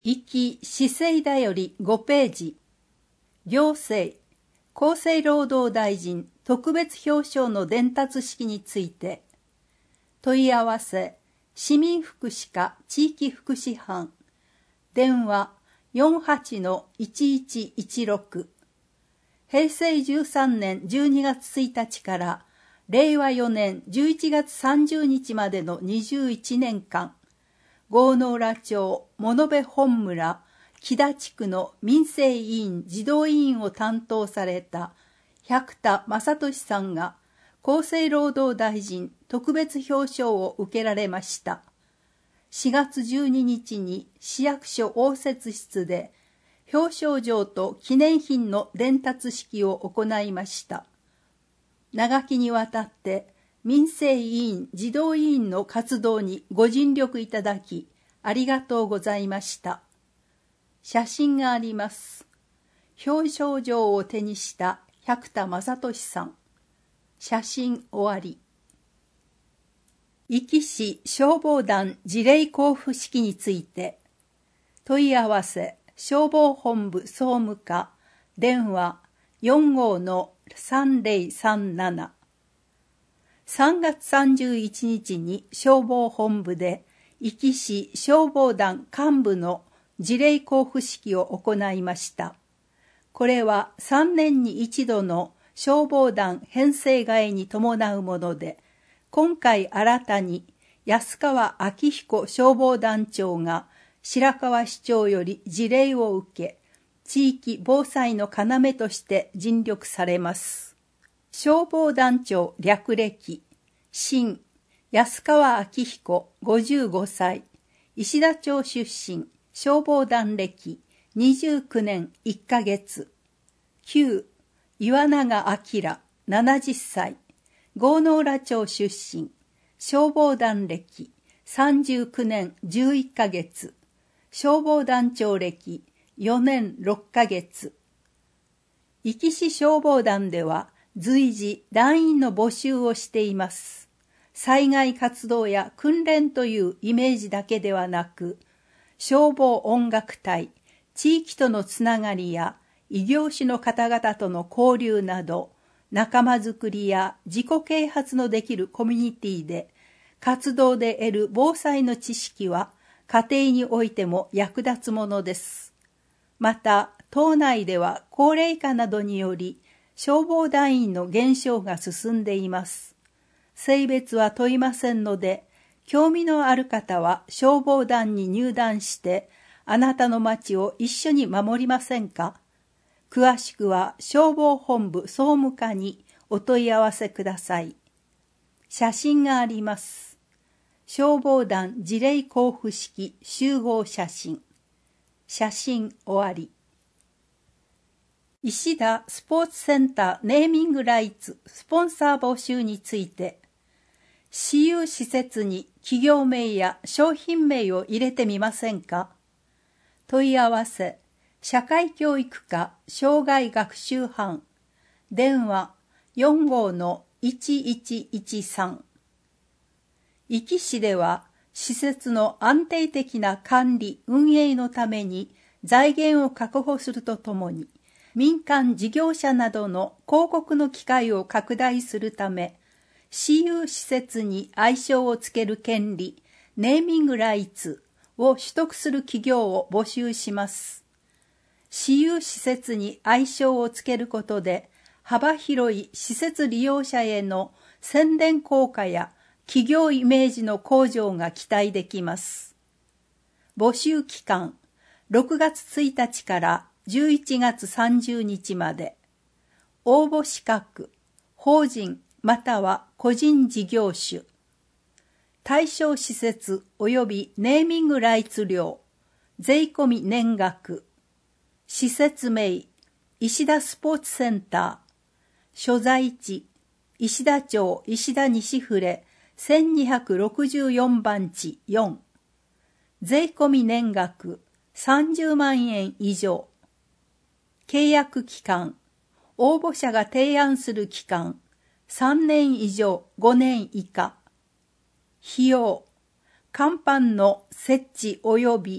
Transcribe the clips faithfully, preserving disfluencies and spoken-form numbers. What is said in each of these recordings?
壱岐市政だよりごページ。行政、厚生労働大臣特別表彰の伝達式について、問い合わせ、市民福祉課地域福祉班、電話 よんはちのいちいちいちろく、平成じゅうさんねんじゅうにがつついたちかられいわよねんじゅういちがつさんじゅうにちまでのにじゅういちねんかん、郷ノ浦町物部本村木田地区の民生委員児童委員を担当された百田正俊さんが厚生労働大臣特別表彰を受けられました。しがつじゅうににちに市役所応接室で表彰状と記念品の伝達式を行いました。長きにわたって民生委員児童委員の活動にご尽力いただきありがとうございました。写真があります。表彰状を手にした百田正俊さん。写真終わり。壱岐市消防団辞令交付式について、問い合わせ消防本部総務課電話 よんごのさんぜろさんなな。さんがつさんじゅういちにちに消防本部で壱岐市消防団幹部の辞令交付式を行いました。これはさんねんに一度の消防団編成替えに伴うもので、今回新たに安川明彦消防団長が白河市長より辞令を受け、地域防災の要として尽力されます。消防団長略歴、新安川明彦ごじゅうごさい、石田町出身、消防団歴にじゅうきゅうねんいっかげつ。旧岩永明ななじゅっさい、郷ノ浦町出身、消防団歴さんじゅうきゅうねんじゅういっかげつ、消防団長歴よねんろっかげつ。壱岐市消防団では随時団員の募集をしています。災害活動や訓練というイメージだけではなく、消防音楽隊、地域とのつながりや異業種の方々との交流など、仲間づくりや自己啓発のできるコミュニティで、活動で得る防災の知識は家庭においても役立つものです。また、島内では高齢化などにより、消防団員の減少が進んでいます。性別は問いませんので、興味のある方は消防団に入団して、あなたの町を一緒に守りませんか？詳しくは消防本部総務課にお問い合わせください。写真があります。消防団辞令交付式集合写真。写真終わり。石田スポーツセンターネーミングライツスポンサー募集について、私有施設に企業名や商品名を入れてみませんか？問い合わせ、社会教育課障害学習班、電話 よんごのいちいちいちさん。壱岐市では、施設の安定的な管理・運営のために財源を確保するとともに、民間事業者などの広告の機会を拡大するため、私有施設に愛称をつける権利、ネーミングライツを取得する企業を募集します。私有施設に愛称をつけることで、幅広い施設利用者への宣伝効果や企業イメージの向上が期待できます。募集期間、ろくがつついたちからじゅういちがつさんじゅうにちまで。応募資格、法人または個人事業主。対象施設及びネーミングライツ料、税込み年額。施設名、石田スポーツセンター。所在地、石田町石田西船せんにひゃくろくじゅうよんばんちよん。税込み年額さんじゅうまんえん以上。契約期間、応募者が提案する期間、さんねん以上ごねん以下。費用、甲板の設置及び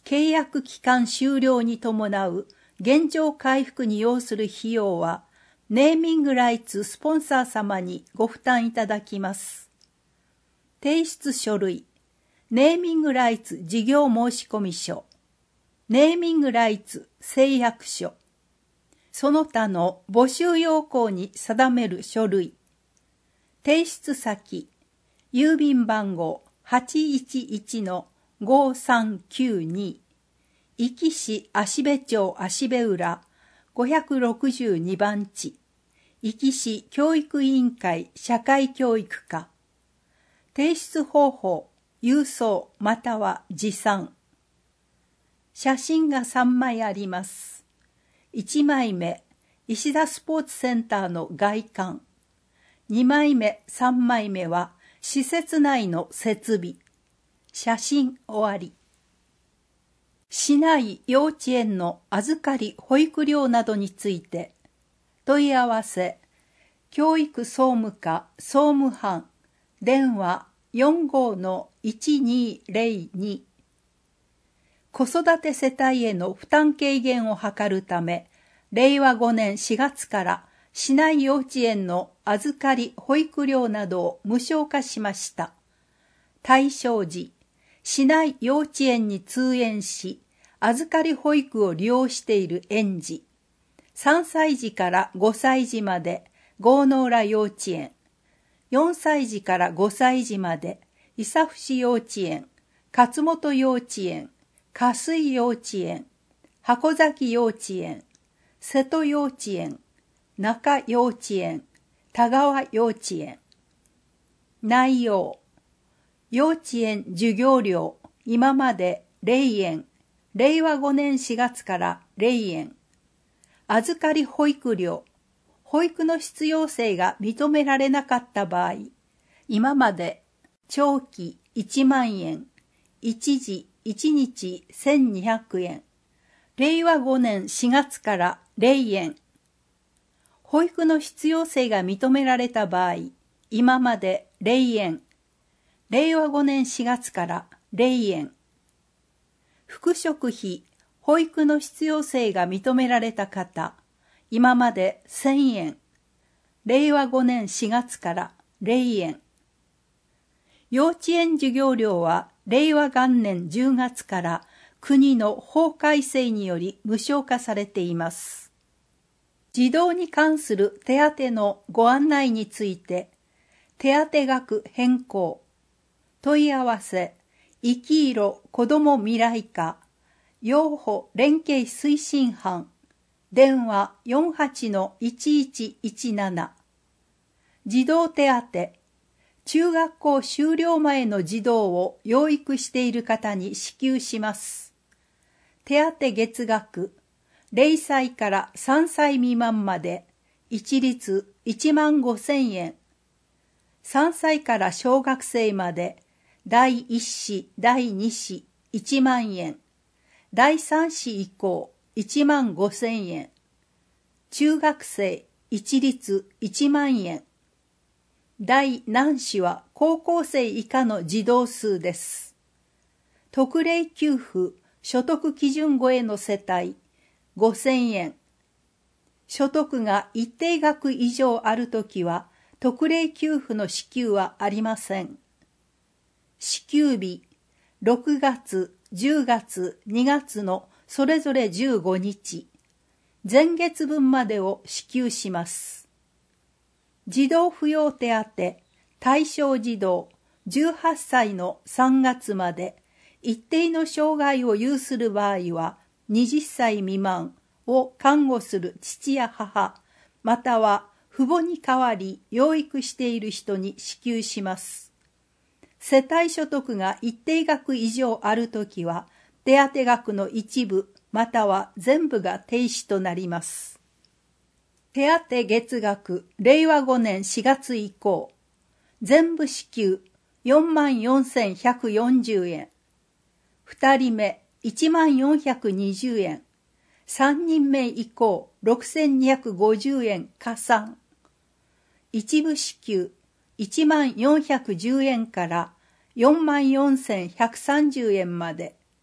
契約期間終了に伴う現状回復に要する費用は、ネーミングライツスポンサー様にご負担いただきます。提出書類、ネーミングライツ事業申込書、ネーミングライツ誓約書、その他の募集要項に定める書類、提出先、郵便番号 はちいちいちのごさんきゅうに、壱岐市芦部町芦部浦ごひゃくろくじゅうにばん地、壱岐市教育委員会社会教育課。提出方法、郵送または持参。写真がさんまいあります。いちまいめ、石田スポーツセンターの外観。にまいめ、さんまいめは施設内の設備。写真終わり。市内幼稚園の預かり保育料などについて、問い合わせ、教育総務課総務班、電話 よんごーのいちにーぜろに。子育て世帯への負担軽減を図るため、れいわごねんしがつから市内幼稚園の預かり保育料などを無償化しました。対象時、市内幼稚園に通園し、預かり保育を利用している園児、さんさい児からごさい児まで郷ノ浦幼稚園、よんさい児からごさい児まで伊佐伏幼稚園、勝本幼稚園、加水幼稚園、箱崎幼稚園、瀬戸幼稚園、中幼稚園、田川幼稚園。内容、幼稚園授業料、今までぜろえん、れいわごねんしがつからぜろえん。預かり保育料、保育の必要性が認められなかった場合、今まで長期いちまんえん、一時いちにちせんにひゃくえん、れいわごねんしがつからぜろえん。保育の必要性が認められた場合、今までぜろえん、れいわごねんしがつからぜろえん。復職費、保育の必要性が認められた方、今までせんえん、れいわごねんしがつからぜろえん。幼稚園授業料はれいわがんねんじゅうがつから国の法改正により無償化されています。児童に関する手当のご案内について、手当額変更、問い合わせ、生きいろ子ども未来課、幼保連携推進班、電話 よんはちのいちいちいちなな。児童手当、中学校修了前の児童を養育している方に支給します。手当月額、れいさいからさんさい未満まで一律いちまんごせんえん。さんさいから小学生までだいいっ子、だいに子いちまんえん。だいさん子以降いちまんごせんえん。中学生一律いちまんえん。第何子は高校生以下の児童数です。特例給付所得基準超えの世帯ごせんえん。所得が一定額以上あるときは特例給付の支給はありません。支給日ろくがつ、じゅうがつ、にがつのそれぞれじゅうごにち、前月分までを支給します。児童扶養手当対象児童じゅうはっさいのさんがつまで一定の障害を有する場合ははたち未満を看護する父や母、または父母に代わり養育している人に支給します。世帯所得が一定額以上あるときは、手当額の一部または全部が停止となります。手当月額れいわごねんしがつ以降、全部支給よんまんよんせんひゃくよんじゅうえん、ふたりめいちまんよんひゃくにじゅうえん、さんにんめ以降ろくせんにひゃくごじゅうえん加算、一部支給いちまんよんひゃくじゅうえんからよんまんよんせんひゃくさんじゅうえんまで、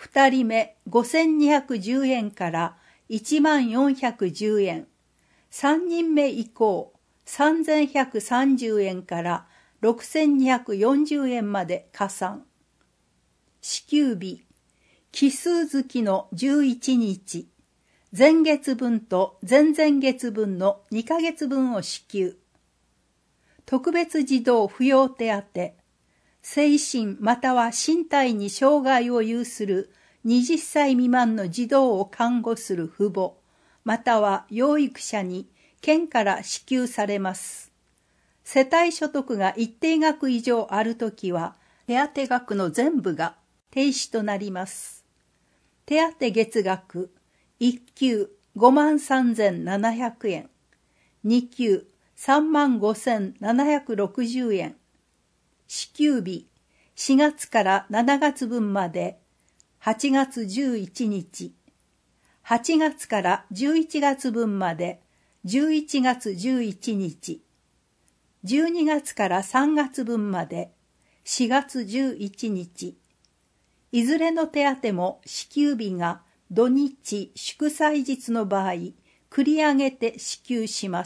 二人目ごせんにひゃくじゅうえんからいちまんよんひゃくじゅうえん。三人目以降、さんぜんひゃくさんじゅうえんからろくせんにひゃくよんじゅうえんまで加算。支給日、奇数月のじゅういちにち、前月分と前々月分のにかげつぶんを支給。特別児童扶養手当、精神または身体に障害を有するはたち未満の児童を看護する父母、または養育者に県から支給されます。世帯所得が一定額以上あるときは、手当額の全部が停止となります。手当月額、いっきゅうごまんさんぜんななひゃくえん、にきゅうさんまんごせんななひゃくろくじゅうえん。支給日、しがつからしちがつぶんまで、はちがつじゅういちにち、はちがつからじゅういちがつぶんまで、じゅういちがつじゅういちにち、じゅうにがつからさんがつぶんまで、しがつじゅういちにち、いずれの手当も支給日が土日祝祭日の場合、繰り上げて支給します。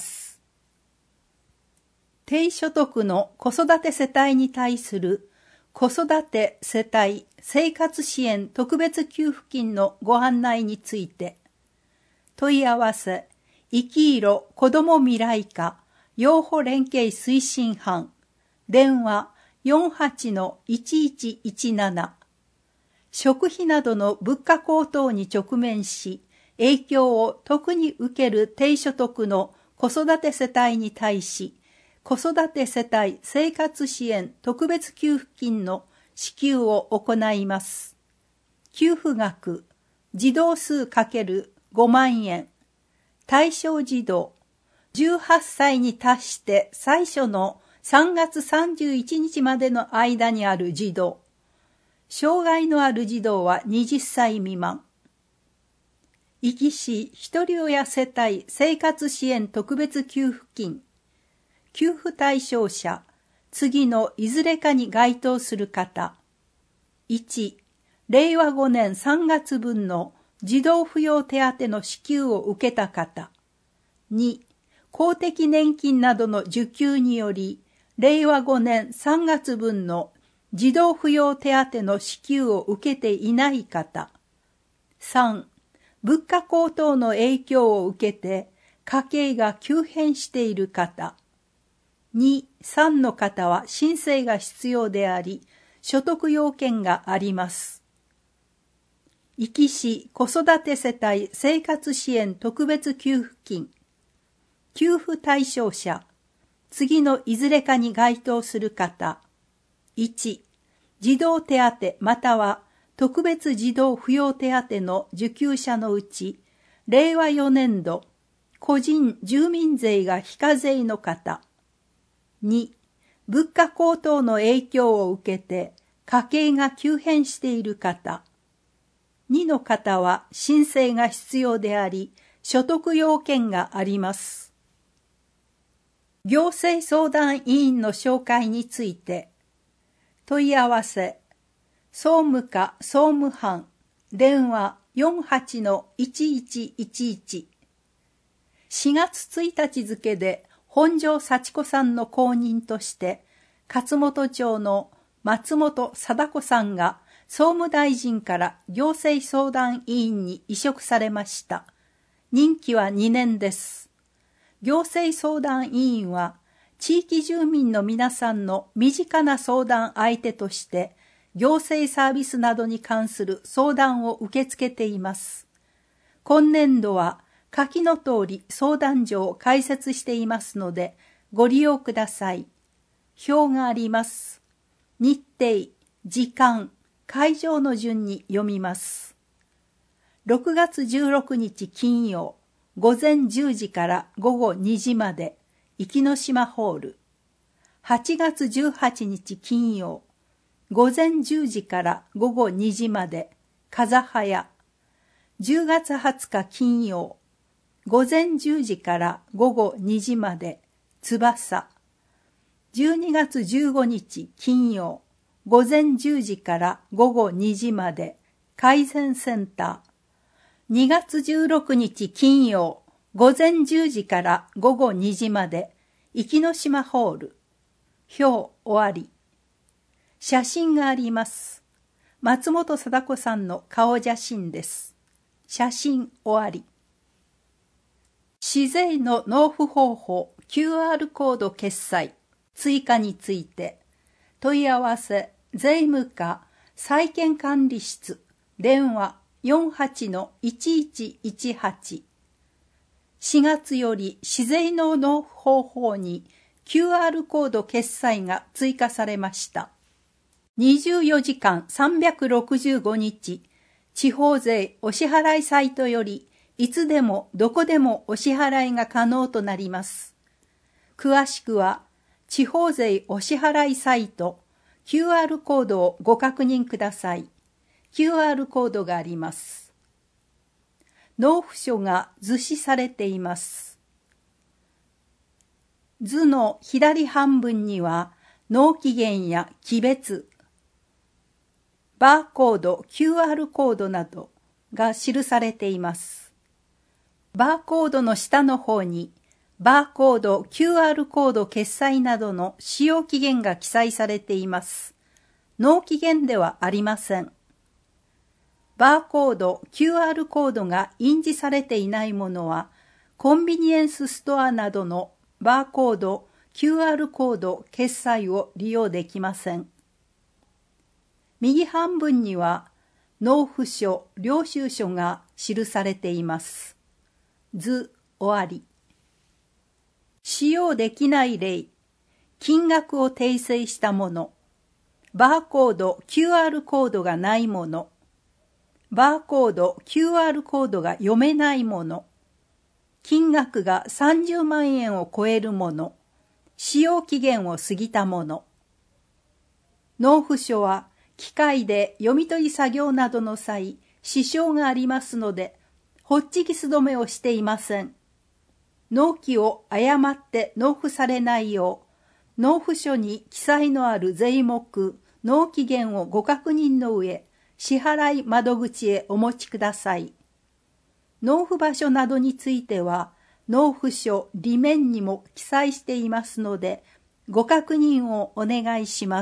低所得の子育て世帯に対する子育て世帯生活支援特別給付金のご案内について、問い合わせ、いきいろ子ども未来課養護連携推進班、電話 よんはちのいちいちいちなな。食費などの物価高騰に直面し、影響を特に受ける低所得の子育て世帯に対し、子育て世帯生活支援特別給付金の支給を行います。給付額、児童数 ×ご 万円。対象児童、じゅうはっさいに達して最初のさんがつさんじゅういちにちまでの間にある児童。障害のある児童ははたち未満。壱岐市ひとり親世帯生活支援特別給付金。給付対象者、次のいずれかに該当する方。いち、れいわごねんさんがつぶんの児童扶養手当の支給を受けた方。に、公的年金などの受給により、れいわごねんさんがつぶんの児童扶養手当の支給を受けていない方。さん、物価高騰の影響を受けて家計が急変している方。に、さんの方は申請が必要であり、所得要件があります。壱岐市子育て世帯生活支援特別給付金。給付対象者、次のいずれかに該当する方。いち、児童手当または特別児童扶養手当の受給者のうち、れいわよねんど、個人住民税が非課税の方。に、物価高騰の影響を受けて家計が急変している方。にの方は申請が必要であり、所得要件があります。行政相談委員の紹介について、問い合わせ、総務課総務班、電話 よんはちのいちいちいちいち。しがつついたち付で本庄幸子さんの後任として、勝本町の松本貞子さんが総務大臣から行政相談委員に委嘱されました。任期はにねんです。行政相談委員は、地域住民の皆さんの身近な相談相手として、行政サービスなどに関する相談を受け付けています。今年度は、下記の通り相談所を開設していますので、ご利用ください。表があります。日程、時間、会場の順に読みます。ろくがつじゅうろくにち金曜、ごぜんじゅうじからごごにじまで、壱岐島ホール。はちがつじゅうはちにち金曜、ごぜんじゅうじからごごにじまで、風早。じゅうがつはつか金曜、ごぜんじゅうじからごごにじまで、翼。じゅうにがつじゅうごにち金曜、ごぜんじゅうじからごごにじまで、 改善センター。にがつじゅうろくにち金曜、午前じゅうじから午後にじまで、壱岐島ホール。表終わり。写真があります。松本貞子さんの顔写真です。写真終わり。市税の納付方法 キューアール コード決済追加について問い合わせ税務課債権管理室電話 よんはちのいちいちいちはち しがつより市税の納付方法に キューアール コード決済が追加されました。にじゅうよじかんさんびゃくろくじゅうごにち地方税お支払いサイトよりいつでもどこでもお支払いが可能となります。詳しくは地方税お支払いサイト キューアール コードをご確認ください。キューアール コードがあります。納付書が図示されています。図の左半分には納期限や期別、バーコード、キューアール コードなどが記されています。バーコードの下の方に、バーコード、キューアール コード決済などの使用期限が記載されています。納期限ではありません。バーコード、キューアール コードが印字されていないものは、コンビニエンスストアなどのバーコード、キューアール コード決済を利用できません。右半分には、納付書、領収書が記されています。図終わり。使用できない例、金額を訂正したもの、バーコード、キューアール コードがないもの、バーコード、キューアール コードが読めないもの、金額がさんじゅうまんえんを超えるもの、使用期限を過ぎたもの。納付書は機械で読み取り作業などの際、支障がありますので、ホッチキス止めをしていません。納期を誤って納付されないよう、納付書に記載のある税目、納期限をご確認の上、支払い窓口へお持ちください。納付場所などについては、納付書裏面にも記載していますので、ご確認をお願いします。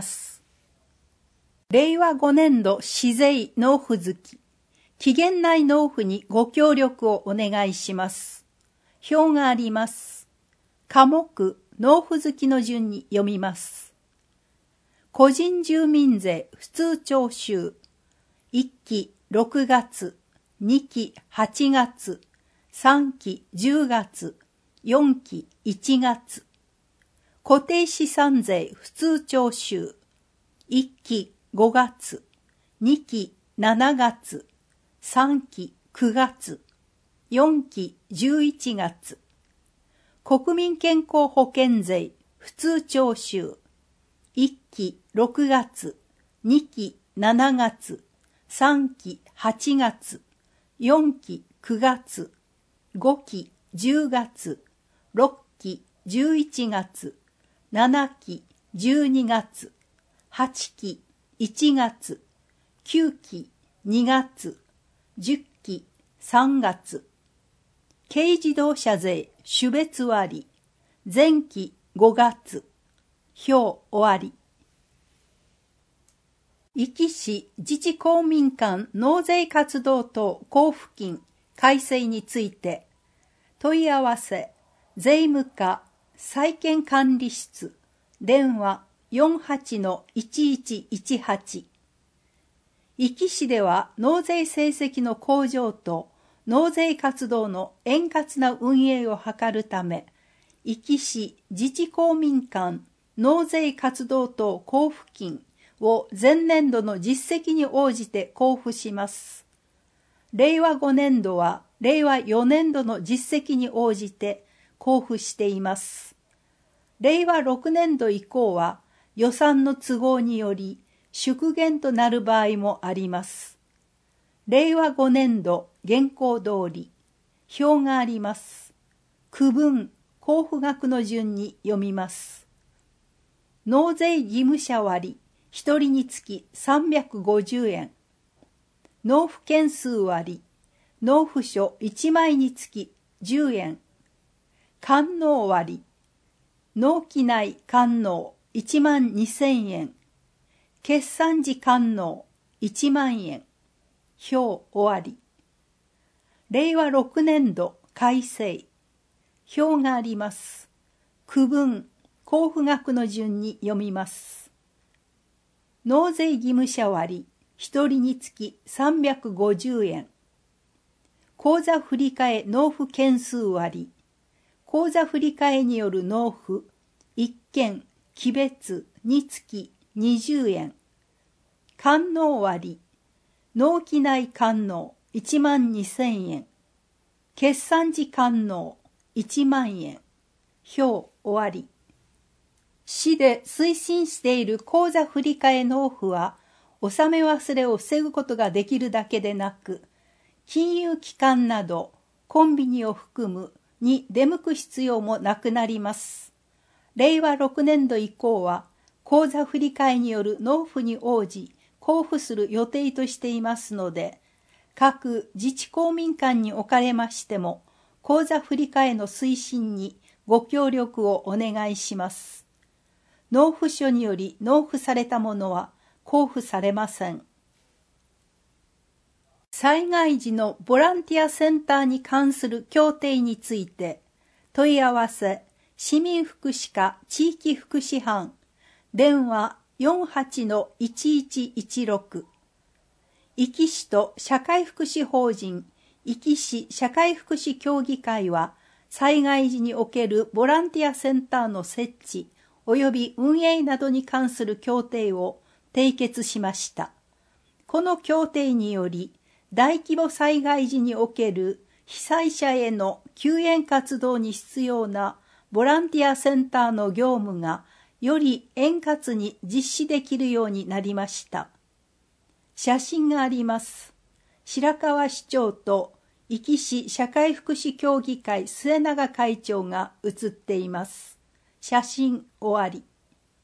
れいわごねんど市税納付月。期限内納付にご協力をお願いします。表があります。科目、納付月の順に読みます。個人住民税普通徴収。いっきろくがつ、にきはちがつ、さんきじゅうがつ、よんきいちがつ。固定資産税普通徴収。いっきごがつ、にきしちがつ、さんきくがつ、よんきじゅういちがつ。国民健康保険税普通徴収。いっきろくがつ、にきしちがつ、さんきはちがつ、よんきくがつ、ごきじゅうがつ、ろっきじゅういちがつ、ななきじゅうにがつ、はちきいちがつ、きゅうきにがつ、じゅっきさんがつ。軽自動車税種別割前期ごがつ。表終わり。壱岐市自治公民館納税活動等交付金改正について問い合わせ税務課債権管理室電話 よんはちのいちいちいちはち。壱岐市では納税成績の向上と納税活動の円滑な運営を図るため、壱岐市自治公民館納税活動等交付金を前年度の実績に応じて交付します。れいわごねんどはれいわよねんどの実績に応じて交付しています。れいわろくねんど以降は予算の都合により縮減となる場合もあります。れいわごねんど現行通り表があります。区分交付額の順に読みます。納税義務者割ひとりにつきさんびゃくごじゅうえん。 納付件数割、納付書いちまいにつきじゅうえん。官納割、納期内官納いちまんにせんえん。決算時官納いちまんえん。表終わり。れいわろくねんど改正。表があります。区分、交付額の順に読みます。納税義務者割、ひとりにつきさんびゃくごじゅうえん。口座振替納付件数割、口座振替による納付、いっけん、期別につきにじゅうえん。官納割、納期内官納いちまんにせんえん。決算時官納いちまんえん。表終わり。市で推進している口座振替納付は、納め忘れを防ぐことができるだけでなく、金融機関などコンビニを含むに出向く必要もなくなります。れいわろくねんど以降は、口座振替による納付に応じ交付する予定としていますので、各自治公民間におかれましても、口座振替の推進にご協力をお願いします。納付書により納付されたものは交付されません。災害時のボランティアセンターに関する協定について、問い合わせ、市民福祉課地域福祉班、電話 よんはちのいちいちいちろく、壱岐市と社会福祉法人壱岐市社会福祉協議会は、災害時におけるボランティアセンターの設置及び運営などに関する協定を締結しました。この協定により、大規模災害時における被災者への救援活動に必要なボランティアセンターの業務がより円滑に実施できるようになりました。写真があります。白川市長と壱岐市社会福祉協議会末永会長が写っています。写真終わり。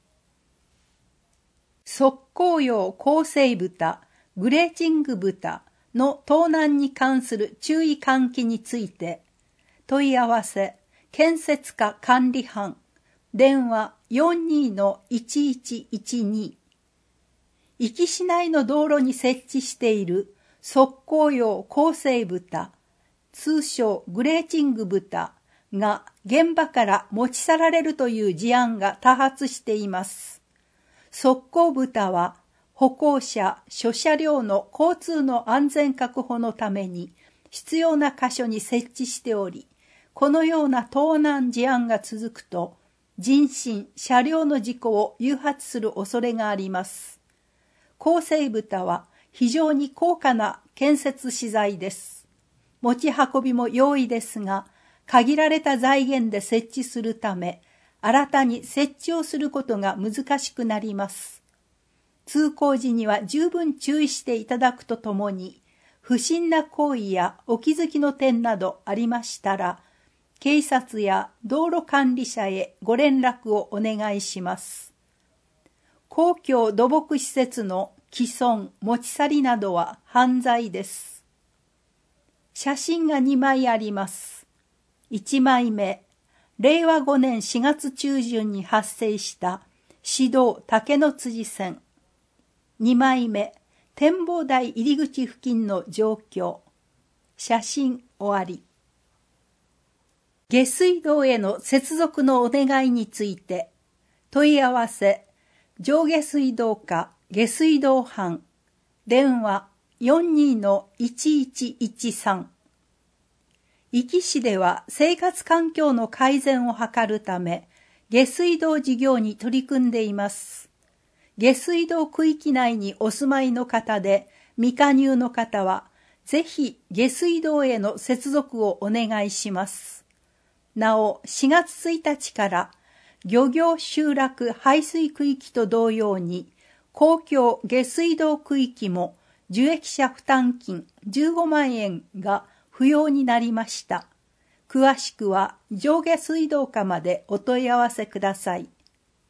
側溝用構成豚、グレーチング豚の盗難に関する注意喚起について、問い合わせ、建設課管理班、電話 よんにのいちいちいちに。壱岐市内の道路に設置している側溝用構成豚、通称グレーチング豚が現場から持ち去られるという事案が多発しています。側溝豚は歩行者、諸車両の交通の安全確保のために必要な箇所に設置しており、このような盗難事案が続くと、人身、車両の事故を誘発する恐れがあります。構成豚は非常に高価な建設資材です。持ち運びも容易ですが、限られた財源で設置するため、新たに設置をすることが難しくなります。通行時には十分注意していただくとともに、不審な行為やお気づきの点などありましたら、警察や道路管理者へご連絡をお願いします。公共土木施設の毀損、持ち去りなどは犯罪です。写真がにまいあります。いちまいめ、れいわごねんしがつちゅうじゅんに発生した市道竹野辻線。にまいめ、展望台入り口付近の状況。写真終わり。下水道への接続のお願いについて、問い合わせ、上下水道課下水道班、電話 よんにのいちいちいちさん。壱岐市では生活環境の改善を図るため、下水道事業に取り組んでいます。下水道区域内にお住まいの方で未加入の方は、ぜひ下水道への接続をお願いします。なお、しがつついたちから漁業集落排水区域と同様に、公共下水道区域も受益者負担金じゅうごまんえんが不要になりました。詳しくは上下水道課までお問い合わせください。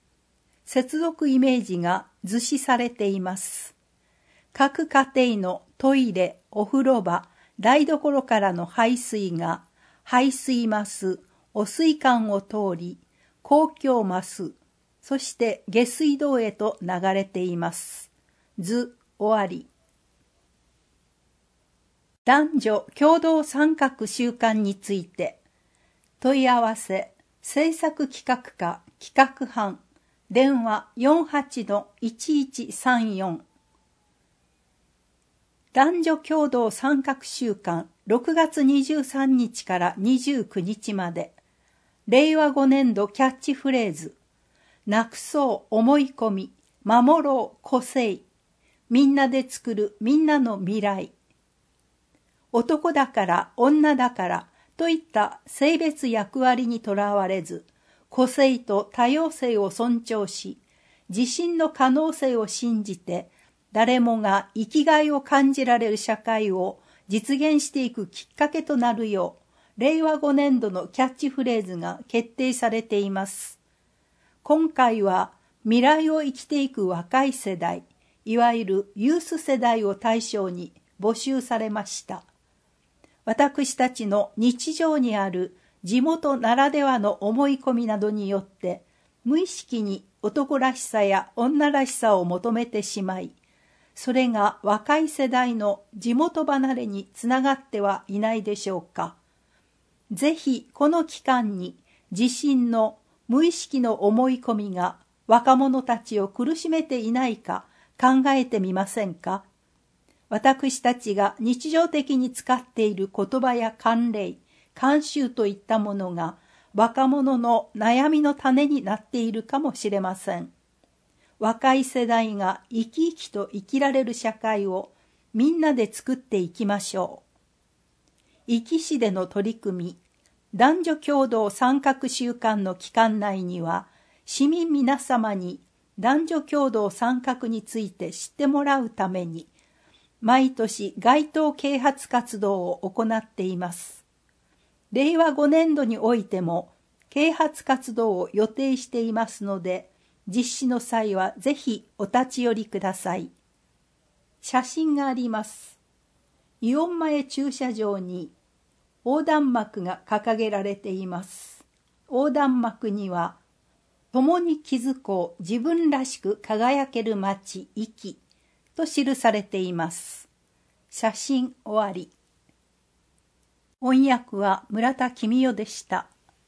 接続イメージが図示されています。各家庭のトイレ、お風呂場、台所からの排水が、排水マス、汚水管を通り、公共マス、そして下水道へと流れています。図、終わり。男女共同参画習慣について、問い合わせ、制作企画課企画班、電話 よんはちのいちいちさんよん。男女共同参画週間ろくがつにじゅうさんにちからにじゅうくにちまで、れいわごねんどキャッチフレーズ、なくそう思い込み、守ろう個性、みんなで作るみんなの未来。男だから女だからといった性別役割にとらわれず、個性と多様性を尊重し、自身の可能性を信じて、誰もが生きがいを感じられる社会を実現していくきっかけとなるよう、れいわごねんどのキャッチフレーズが決定されています。今回は未来を生きていく若い世代、いわゆるユース世代を対象に募集されました。私たちの日常にある地元ならではの思い込みなどによって、無意識に男らしさや女らしさを求めてしまい、それが若い世代の地元離れにつながってはいないでしょうか。ぜひこの期間に自身の無意識の思い込みが若者たちを苦しめていないか考えてみませんか。私たちが日常的に使っている言葉や慣例、慣習といったものが若者の悩みの種になっているかもしれません。若い世代が生き生きと生きられる社会をみんなで作っていきましょう。壱岐市での取り組み、男女共同参画週間の期間内には、市民皆様に男女共同参画について知ってもらうために、毎年街頭啓発活動を行っています。れいわごねんどにおいても啓発活動を予定していますので、実施の際はぜひお立ち寄りください。写真があります。イオン前駐車場に横断幕が掲げられています。横断幕には、共に築こう自分らしく輝ける街壱岐と記されています。写真終わり。翻訳は村田公代でした。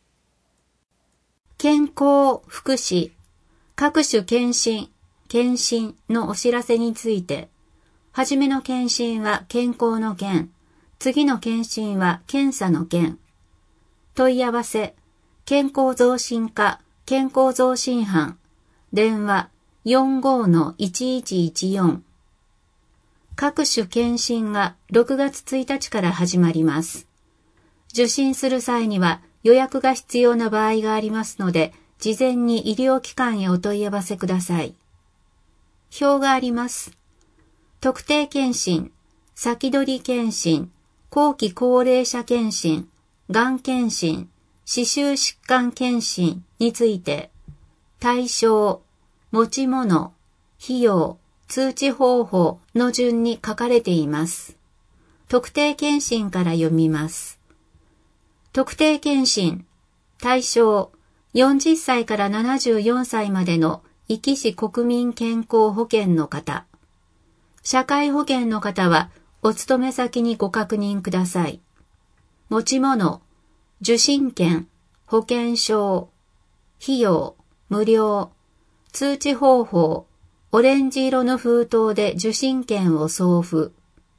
健康、福祉、各種検診、検診のお知らせについて、はじめの検診は健康の件、次の検診は検査の件。問い合わせ、健康増進課、健康増進班、電話 よんごのいちいちいちよん。各種検診がろくがつついたちから始まります。受診する際には予約が必要な場合がありますので、事前に医療機関へお問い合わせください。表があります。特定健診、先取り健診、後期高齢者健診、がん健診、歯周疾患健診について、対象、持ち物、費用、通知方法の順に書かれています。特定健診から読みます。特定健診、対象、よんじゅっさいからななじゅうよんさいまでの壱岐市国民健康保険の方。社会保険の方はお勤め先にご確認ください。持ち物、受診券、保険証、費用、無料、通知方法、オレンジ色の封筒で受診券を送付。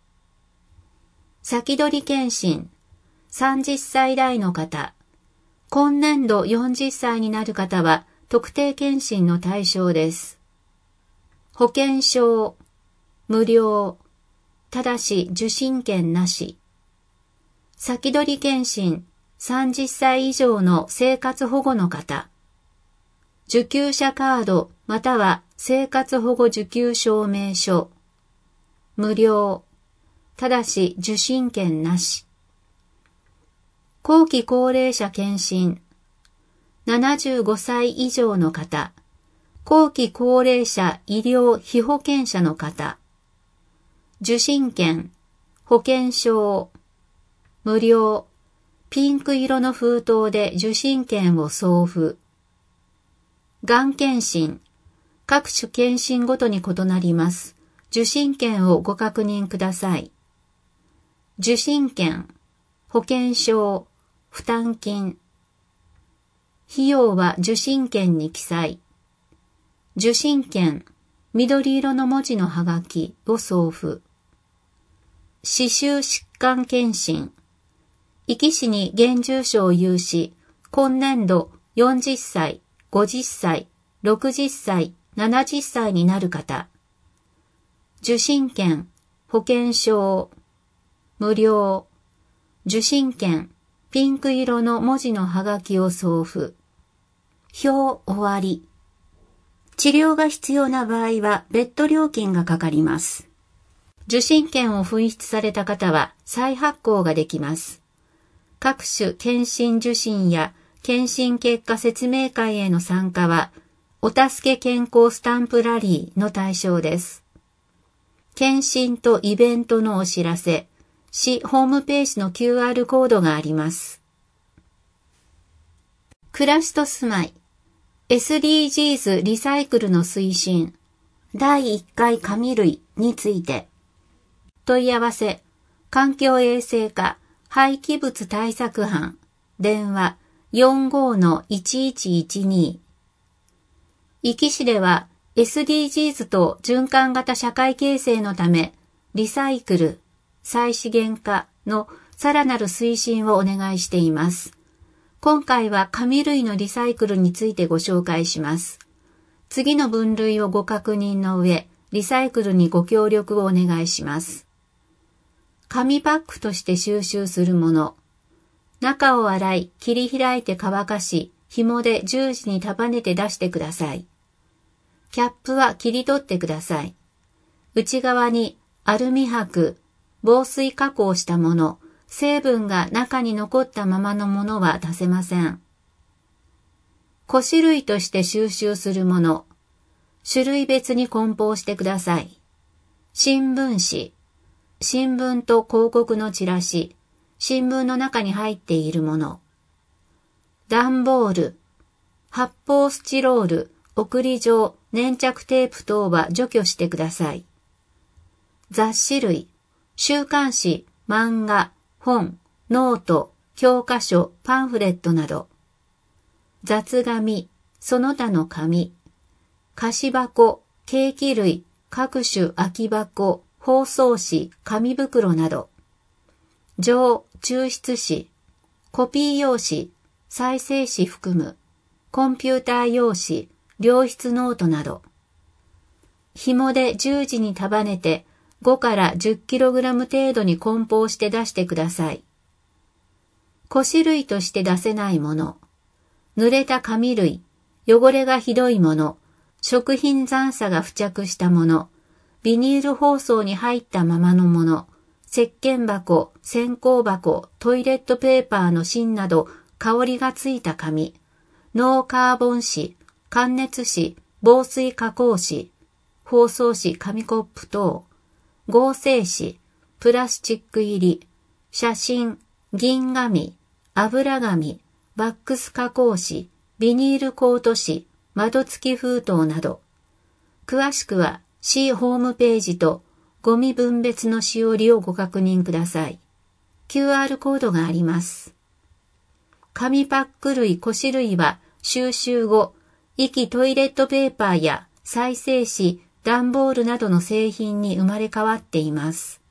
先取り健診、さんじゅっさい代の方。今年度よんじゅっさいになる方は特定健診の対象です。保険証、無料、ただし受診券なし。先取り健診、さんじゅっさい以上の生活保護の方。受給者カードまたは生活保護受給証明書。無料、ただし受診券なし。後期高齢者健診、ななじゅうごさい以上の方、後期高齢者医療被保険者の方、 受診券、保険証、無料、ピンク色の封筒で受診券を送付。がん検診、各種検診ごとに異なります。受診券をご確認ください。受診券、保険証、負担金。費用は受診券に記載。受診券、緑色の文字のはがきを送付。歯周疾患検診。壱岐市に現住所を有し、今年度よんじゅっさい、ごじゅっさい、ろくじゅっさい、ななじゅっさいになる方。受診券、保険証、無料。受診券、ピンク色の文字のはがきを送付。表終わり。治療が必要な場合は別途料金がかかります。受診券を紛失された方は再発行ができます。各種検診受診や検診結果説明会への参加は、お助け健康スタンプラリーの対象です。検診とイベントのお知らせ、市ホームページの キューアール コードがあります。暮らしと住まい、エスディージーズ リサイクルの推進、だいいっかい紙類について、問い合わせ、環境衛生課廃棄物対策班、電話 よんごーのいちいちいちに。壱岐市では エスディージーズ と循環型社会形成のため、リサイクル、再資源化のさらなる推進をお願いしています。今回は紙類のリサイクルについてご紹介します。次の分類をご確認の上、リサイクルにご協力をお願いします。紙パックとして収集するもの。中を洗い、切り開いて乾かし、紐で十字に束ねて出してください。キャップは切り取ってください。内側にアルミ箔、防水加工したもの、成分が中に残ったままのものは出せません。古紙類として収集するもの、種類別に梱包してください。新聞紙、新聞と広告のチラシ、新聞の中に入っているもの。段ボール、発泡スチロール、送り状、粘着テープ等は除去してください。雑誌類、週刊誌、漫画、本、ノート、教科書、パンフレットなど。雑紙、その他の紙、菓子箱、ケーキ類、各種空き箱、包装紙、紙袋など。上、抽出紙、コピー用紙、再生紙含む、コンピューター用紙、良質ノートなど。紐で十字に束ねてごからじゅっキログラム程度に梱包して出してください。古紙類として出せないもの、濡れた紙類、汚れがひどいもの、食品残渣が付着したもの、ビニール包装に入ったままのもの、石鹸箱、線香箱、トイレットペーパーの芯など香りがついた紙、ノーカーボン紙、感熱紙、防水加工紙、包装紙、紙コップ等、合成紙、プラスチック入り、写真、銀紙、油紙、ワックス加工紙、ビニールコート紙、窓付き封筒など。詳しくは市ホームページとゴミ分別のしおりをご確認ください。キューアール コードがあります。紙パック類、古紙類は収集後、壱岐トイレットペーパーや再生紙、段ボールなどの製品に生まれ変わっています。